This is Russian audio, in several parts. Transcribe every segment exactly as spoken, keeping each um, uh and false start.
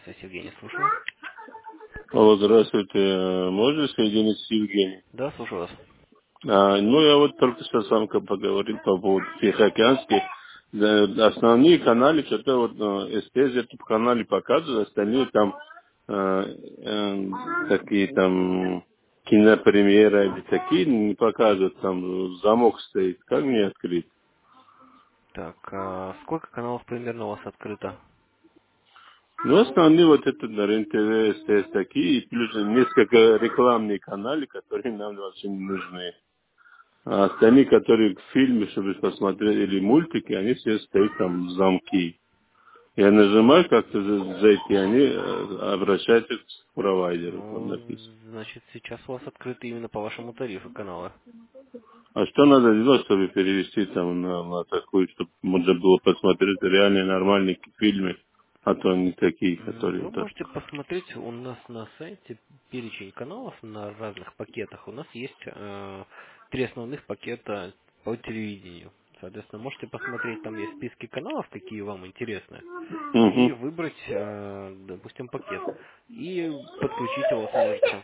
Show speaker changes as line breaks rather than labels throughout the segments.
Здравствуйте, Евгений, слушаю.
Алло, здравствуйте. Можно соединить с Евгением?
Да, слушаю вас.
А, ну, я вот только что с вами поговорил по поводу Тихоокеанских. Да, основные каналы, что-то вот э, СТС YouTube канале показывают, остальные там э, э, такие там кинопремьеры или такие не показывают, там замок стоит. Как мне открыть?
Так, а сколько каналов примерно у вас открыто?
Ну, основные вот это на РЕН-ТВ, СТС такие, и плюс несколько рекламные каналы, которые нам вообще не нужны. А остальные, которые к фильме, чтобы посмотреть, или мультики, они все стоят там в замки. Я нажимаю как-то за- зайти, они э, обращаются к провайдеру, там
Ну,
написано.
значит, сейчас у вас открыты именно по вашему тарифу каналы.
А что надо делать, чтобы перевести там на, на такую, чтобы можно было посмотреть реальные нормальные фильмы, а то не такие,
М,
которые
Вы
вот так.
можете посмотреть у нас на сайте перечень каналов на разных пакетах. У нас есть э, три основных пакета по телевидению. Соответственно, можете посмотреть, там есть списки каналов, какие вам интересны, и
Угу.
выбрать, э, допустим, пакет. И подключить его сможете.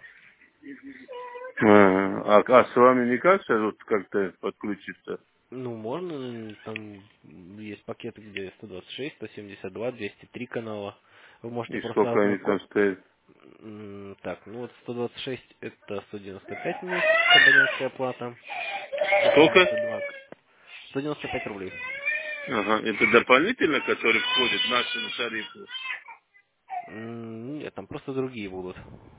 А, а с вами никак сейчас вот как-то подключиться?
Ну, можно, м, там есть пакеты, где сто двадцать шесть, сто семьдесят два, двести три канала. Вы можете
И
просто
сколько они
ознакомиться.
там стоят?
Так, ну вот сто двадцать шесть это сто девяносто пять в месяц абонентская плата,
Сколько?
сто семьдесят два сто девяносто пять рублей.
Ага, это дополнительно, который входит в нашему тарифу?
М, Нет, там просто другие будут.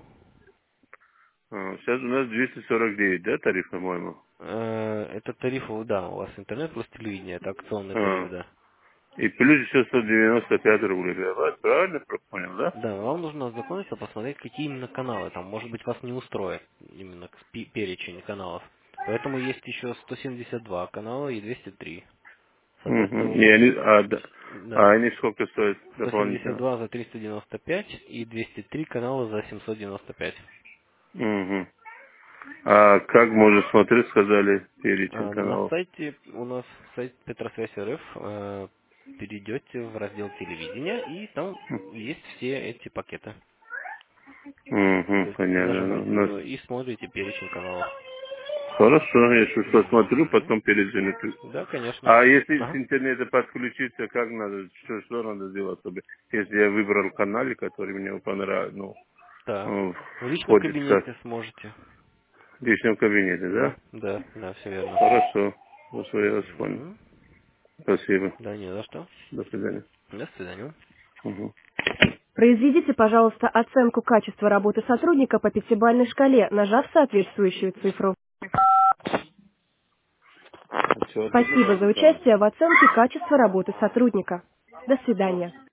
А, сейчас у нас двести сорок девять, да, тариф, по-моему?
Э, Это тариф, да, у вас интернет плюс телевидение, это акционный тариф,
А,
да.
и плюс еще сто девяносто пять рублей. Я вас правильно понял, да?
Да, вам нужно ознакомиться, посмотреть, какие именно каналы. Там, может быть, вас не устроит именно спи- перечень каналов. Поэтому есть еще сто семьдесят два канала и двести три. Соответственно,
Угу.
вы
И они,
можете...
а, да, а
Да,
они сколько стоят
сто семьдесят
дополнительно?
два за триста девяносто пять и двести три канала за семьсот девяносто пять.
Угу. А как можно смотреть, сказали, перечень
А на
каналов?
сайте, у нас сайт Петросвязь РФ, э, перейдете в раздел телевидения, и там есть все эти пакеты. То
Угу,
есть
понятно. Ну,
зажимаете
ну,
его и смотрите перечень каналов.
хорошо, я сейчас посмотрю,
Мгм.
потом перезвоню.
Да, конечно.
А если с
Ага.
интернета подключиться, как надо, что, что надо сделать, чтобы, если я выбрал канал, который мне понравился, ну,
Так.
э,
В личном
входит как
кабинете сможете.
в личном кабинете, да?
Да, да, да, все верно.
Хорошо. Хорошо, я вас понял.
Мгм.
Спасибо.
Да, не за что.
До свидания.
До свидания.
Мгм.
Произведите, пожалуйста, оценку качества работы сотрудника по пятибалльной шкале, нажав соответствующую цифру.
Все,
Спасибо за
там.
участие в оценке качества работы сотрудника. До свидания.